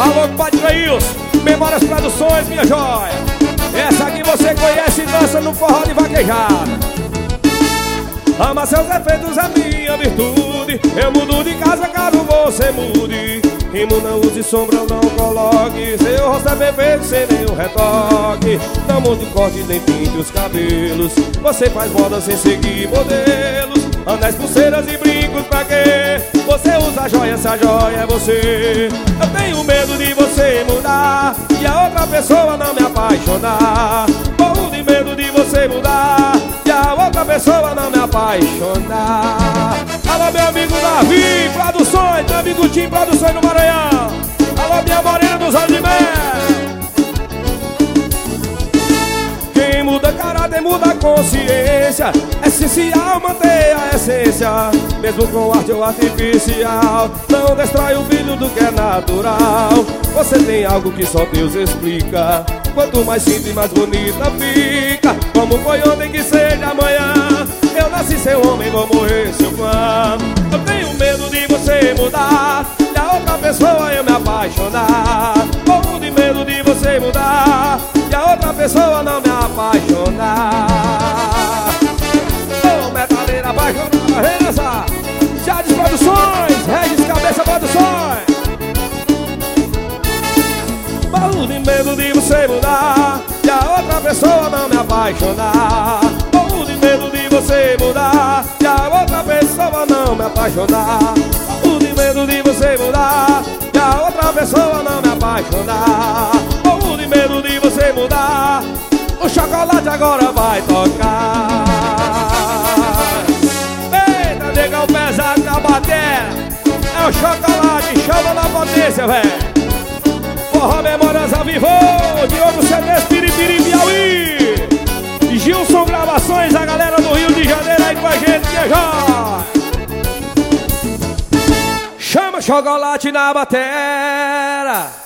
Alô, Padre Cleilson, Memórias Produções, minha joia. Essa aqui você conhece e dança no forró de vaquejada. Ama seus efeitos, é minha virtude. Eu mudo de casa caso você mude. Rimo não use sombra, não coloque. Seu rosto é perfeito sem nenhum retoque. Não mude o corte nem pinte os cabelos. Você faz moda sem seguir modelos. Anéis, pulseiras e brincos pra quê? Você usa joia, essa joia é você. Eu tenho medo de você mudar e a outra pessoa não me apaixonar. Morro de medo de você mudar e a outra pessoa não me apaixonar. Alô, meu amigo Davi Produções, meu amigo Tim Produções no Maranhão. Alô, minha morena dos olhos de mel. Quem muda caráter muda a consciência. É essencial manter a essência, mesmo com arte ou artificial. Não destrói o brilho do que é natural. Você tem algo que só Deus explica. Quanto mais simples, mais bonita fica. Como foi ontem que seja amanhã. Eu nasci seu homem, vou morrer seu fã. Eu tenho medo de você mudar e a outra pessoa eu me apaixonar. Morro de medo de você mudar e a outra pessoa não me apaixonar. Ô, metaleira apaixonada, Renassa, Jades Produções, Regis Cabeça Produções. Morro de medo de você mudar e a outra pessoa não me apaixonar. Morro de medo de você mudar e a outra pessoa não me apaixonar. Morro de medo de você mudar e a outra pessoa não me apaixonar. Morro de medo de você mudar. O chocolate agora vai tocar. Eita, negão pesado na bateria. É o chocolate, chama na potência, velho. Forró Memórias ao vivo, Diogo CDs, Piripiri, Piauí. Gilson Gravações, a galera do Rio de Janeiro aí com a gente, minha joia. Chama chocolate na bateria.